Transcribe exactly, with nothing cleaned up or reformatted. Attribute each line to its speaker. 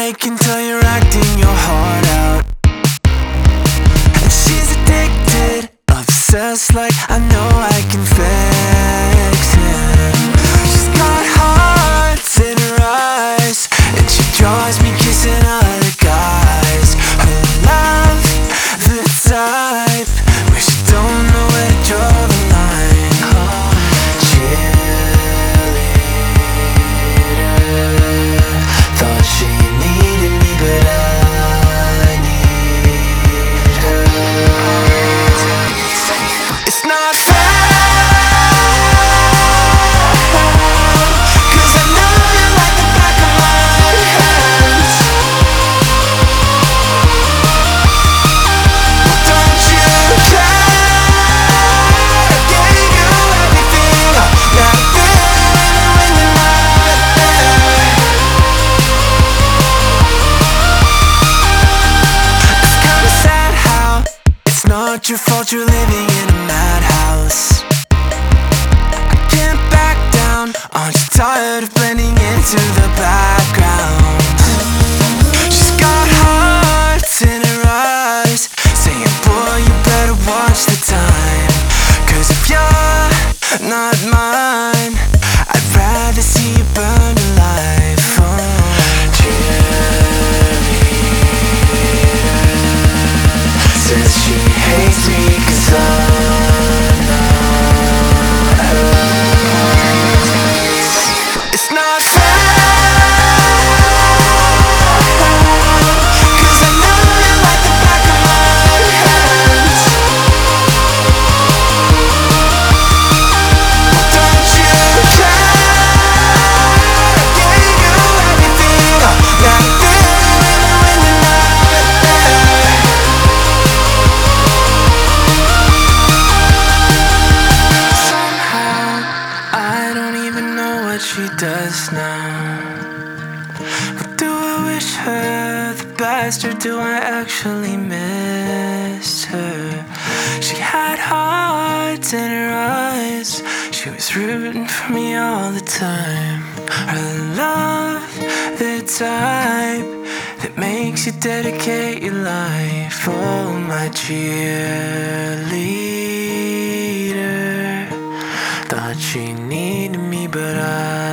Speaker 1: I can tell you're acting your heart out, and she's addicted, obsessed, like I know I can fix him. She's got hearts in her eyes, and she draws me kissing other guys. Her love, the type where she don't know where to draw the line. Oh, cheerleader, thought she needed me, but I need her. It's not fair, 'cause I know you like the back of my hands. Don't you care? I gave you everything, now I'm feeling when you're not there. It's kinda sad how it's not your fault you're living in a madhouse. I can't back down, aren't you tired of blending into the background? She's got hearts in her eyes, saying, boy, you better watch the time, 'cause if you're not mine, I'd rather see you burn alive. Oh, cheerleader says she hates me 'cause I'm not hers. It's not fair, 'cause I know you like the back of my hands. Don't you care? I gave you everything, now I'm feeling when you're not there. Somehow, I don't even know what she does now. But do I wish her the best, or do I actually miss her? She had hearts in her eyes, she was rooting for me all the time. Her love, the type that makes you dedicate your life. Oh, my cheerleader, thought she needed me, but I